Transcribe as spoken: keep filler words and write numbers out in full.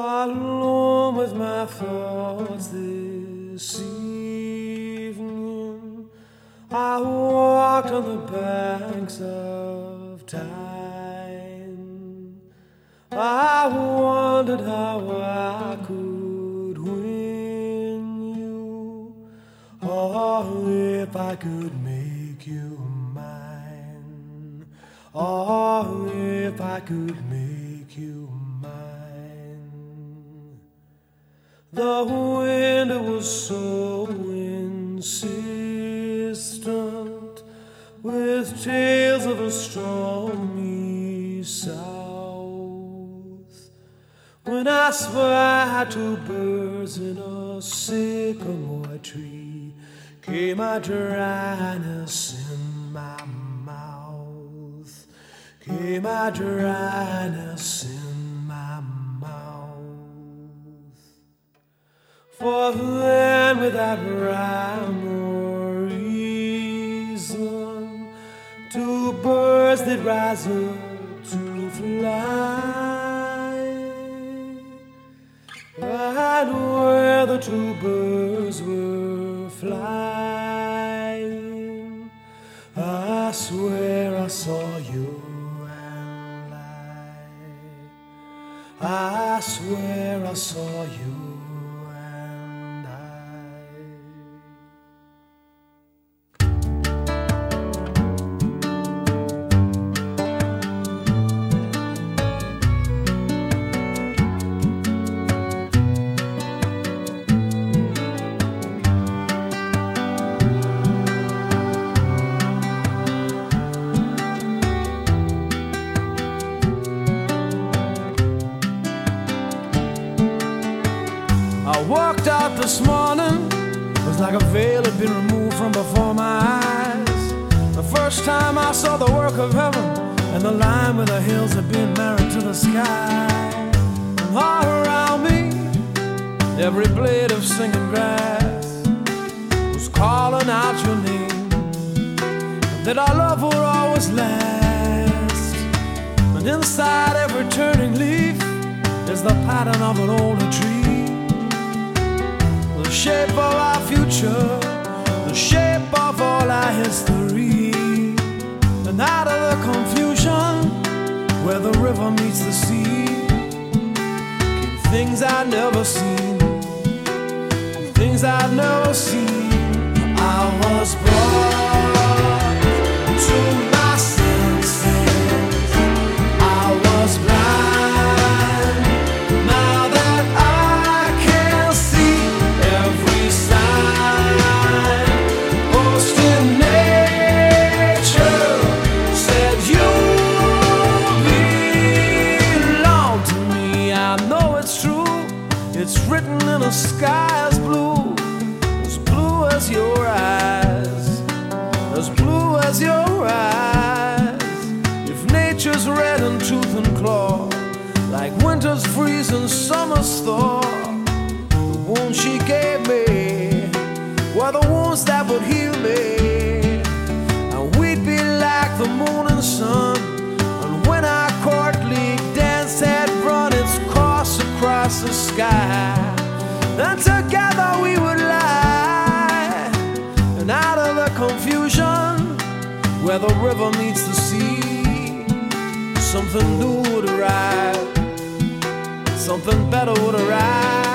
Alone with my thoughts this evening, I walked on the banks of time. I wondered how I could win you, or if I could make you mine, or if I could make you mine. The wind was so insistent, with tales of a stormy south, when I spied two birds in a sycamore tree, came my dryness in my mouth, came my dryness in my mouth. For then, without rhyme or reason, two birds did rise up to fly. And where the two birds were flying, I swear I saw you and I, I swear I saw you. I walked out this morning, it was like a veil had been removed from before my eyes. The first time I saw the work of heaven, and the line where the hills had been married to the sky. And all around me, every blade of singing grass was calling out your name, that our love would always last. And inside every turning leaf is the pattern of an older tree, the shape of our future, the shape of all our history. And out of the confusion where the river meets the sea, came things I'd never seen, things I'd never seen. I was brought to my senses, I was blind, now that I can see every sign. Post in nature said you belong to me. I know it's true, it's written in the sky as blue, as blue as your eyes, as blue as your eyes. If nature's red in tooth and claw, like winter's freeze and summer's thaw, the wounds she gave me were the wounds that would heal me, and we'd be like the moon and sun. And when our courtly dance had run its course across the sky, then together we would lie. And out of the confusion where the river meets the sea, something new would arrive, something better would arrive.